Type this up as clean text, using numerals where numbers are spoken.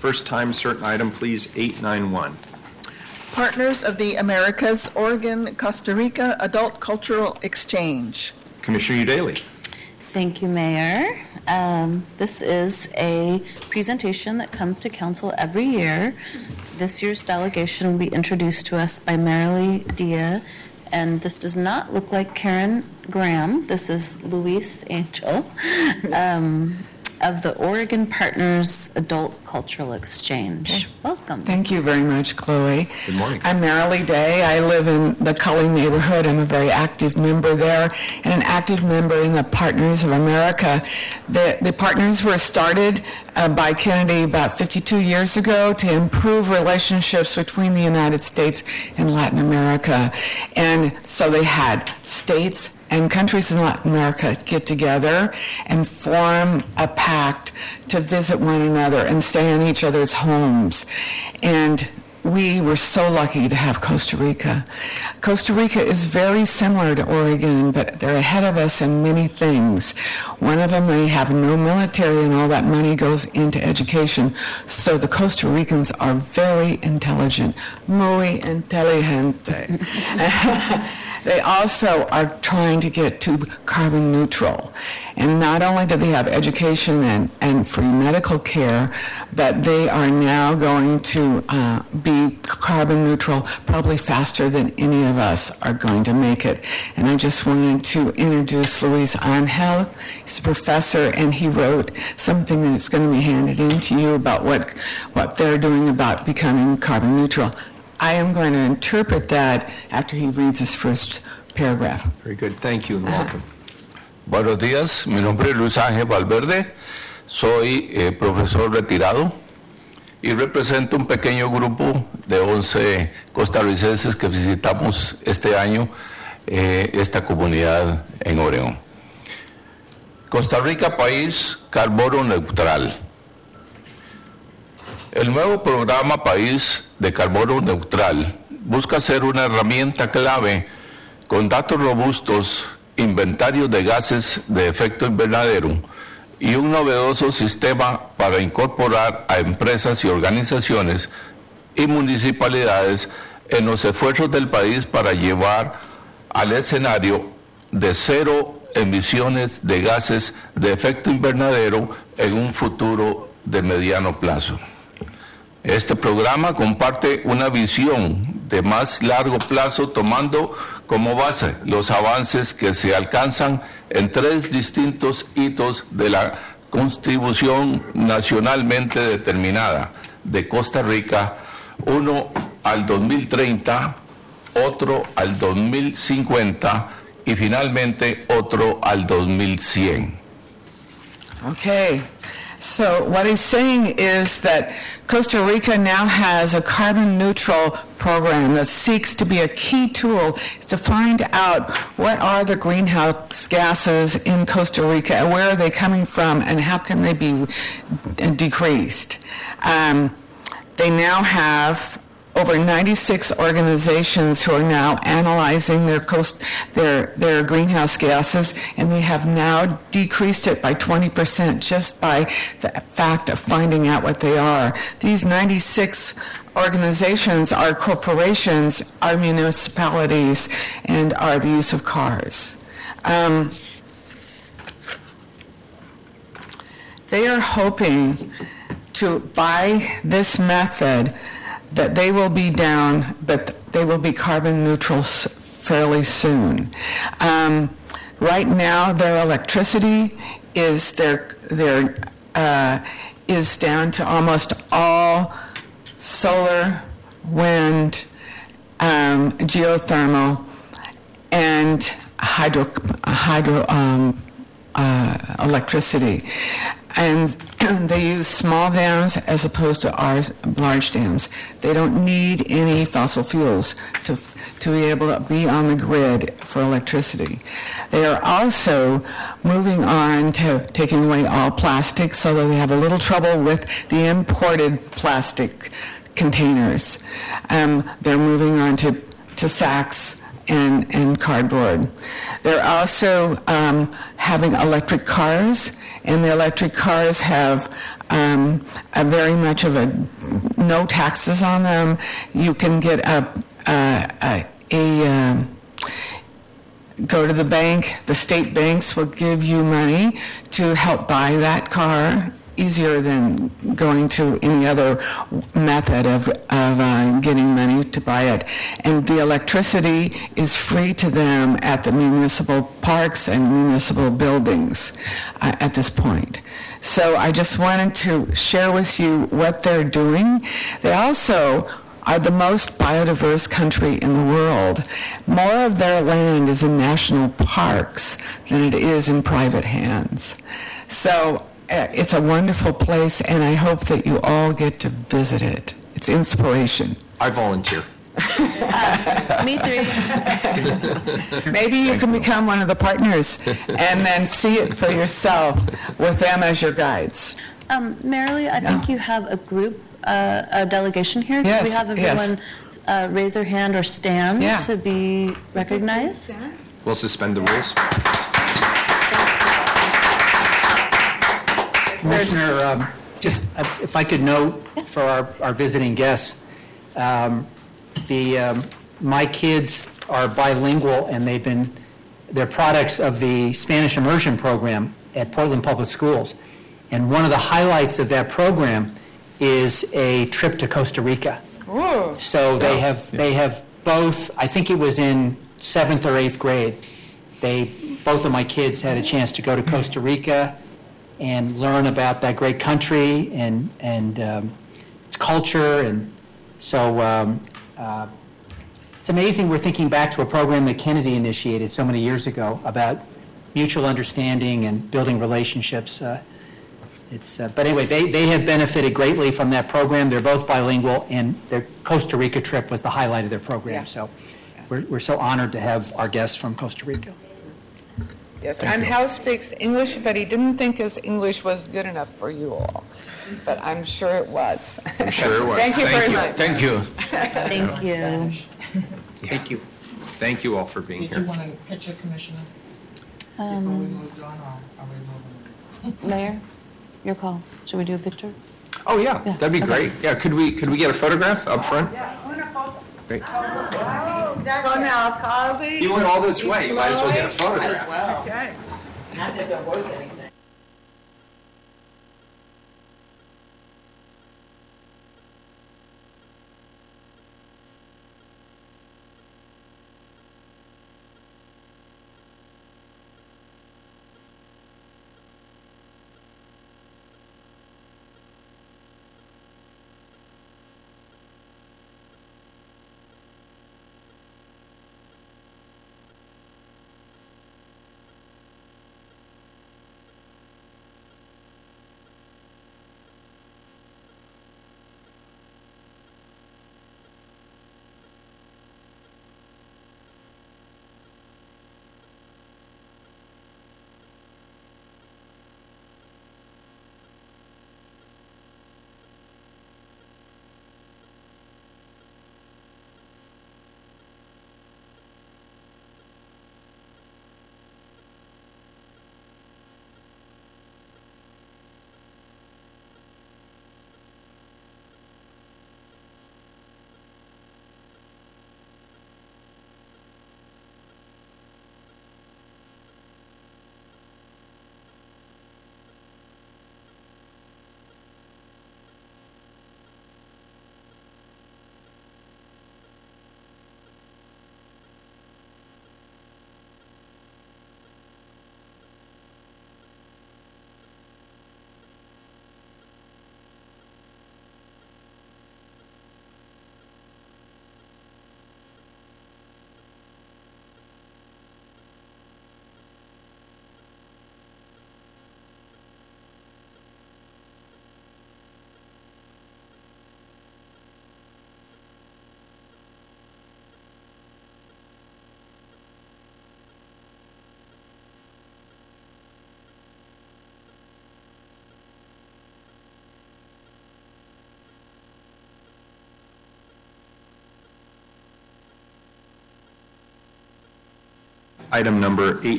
First time certain item, please, 891. Partners of the Americas, Oregon, Costa Rica Adult Cultural Exchange. Commissioner Udaley. Thank you, Mayor. This is a presentation that comes to council every year. This year's delegation will be introduced to us by Marilee Dia, and this does not look like Karen Graham. This is Luis Angel of the Oregon Partners Adult Cultural Exchange. Okay. Welcome. Thank you very much, Chloe. Good morning. I'm Marilee Day. I live in the Cully neighborhood. I'm a very active member there and an active member in the Partners of America. The Partners were started by Kennedy about 52 years ago to improve relationships between the United States and Latin America. And so they had states and countries in Latin America get together and form a pact to visit one another and stay in each other's homes. And we were so lucky to have Costa Rica. Costa Rica is very similar to Oregon, but they're ahead of us in many things. One of them, they have no military and all that money goes into education. So the Costa Ricans are very intelligent, muy inteligente. They also are trying to get to carbon neutral. And not only do they have education and free medical care, but they are now going to be carbon neutral probably faster than any of us are going to make it. And I just wanted to introduce Luis Angel. He's a professor, and he wrote something that's going to be handed in to you about what they're doing about becoming carbon neutral. I am going to interpret that after he reads his first paragraph. Very good. Thank you and welcome. Buenos días, mi nombre es Luis Ángel Valverde, soy profesor retirado y represento un pequeño grupo de 11 costarricenses que visitamos este año esta comunidad en Oregón. Costa Rica, país carbono neutral. El nuevo programa País de Carbono Neutral busca ser una herramienta clave con datos robustos, inventarios de gases de efecto invernadero y un novedoso sistema para incorporar a empresas y organizaciones y municipalidades en los esfuerzos del país para llevar al escenario de cero emisiones de gases de efecto invernadero en un futuro de mediano plazo. Este programa comparte una visión de más largo plazo tomando como base los avances que se alcanzan en 3 distintos hitos de la Constitución nacionalmente determinada de Costa Rica, uno al 2030, otro al 2050 y finalmente otro al 2100. Okay. So what he's saying is that Costa Rica now has a carbon neutral program that seeks to be a key tool to find out what are the greenhouse gases in Costa Rica and where are they coming from and how can they be decreased. They now have over 96 organizations who are now analyzing their greenhouse gases, and they have now decreased it by 20% just by the fact of finding out what they are. These 96 organizations are corporations, are municipalities, and are the use of cars. They are hoping to, by this method, that they will be down, but they will be carbon neutral fairly soon. Right now, their electricity is is down to almost all solar, wind, geothermal, and hydro electricity. And they use small dams as opposed to large dams. They don't need any fossil fuels to be able to be on the grid for electricity. They are also moving on to taking away all plastic, so that they have a little trouble with the imported plastic containers. They're moving on to sacks and cardboard. They're also having electric cars, and the electric cars have a very much of a no taxes on them. You can get go to the bank. The state banks will give you money to help buy that car, easier than going to any other method of getting money to buy it. And the electricity is free to them at the municipal parks and municipal buildings at this point. So I just wanted to share with you what they're doing. They also are the most biodiverse country in the world. More of their land is in national parks than it is in private hands. So it's a wonderful place, and I hope that you all get to visit it. It's inspiration. I volunteer. Me three. Maybe you can become one of the partners and then see it for yourself with them as your guides. Marilee, I think you have a group, a delegation here. Yes, Could we have everyone raise their hand or stand to be recognized? We'll suspend the rules. Commissioner, just if I could note for our visiting guests, my kids are bilingual, and they're products of the Spanish immersion program at Portland Public Schools. And one of the highlights of that program is a trip to Costa Rica. Ooh. So they have both, I think it was in 7th or 8th grade, both of my kids had a chance to go to Costa Rica and learn about that great country and its culture. And so it's amazing we're thinking back to a program that Kennedy initiated so many years ago about mutual understanding and building relationships. But anyway, they have benefited greatly from that program. They're both bilingual, and their Costa Rica trip was the highlight of their program. Yeah. So we're so honored to have our guests from Costa Rica. Yes, and Hal speaks English, but he didn't think his English was good enough for you all. But I'm sure it was. I'm sure it was. Thank you very much. Thank you. Thank you. Thank you. Thank you all for being Did you here. want to pitch a commissioner before we moved on, or are we moving? Mayor, your call. Should we do a picture? Oh, yeah, Yeah, that'd be okay. great. Yeah, could we get a photograph up front? Great. Con el alcalde. You went all this way, you might as well get a photograph. well. Okay. Not that they're worth anything. Item number 8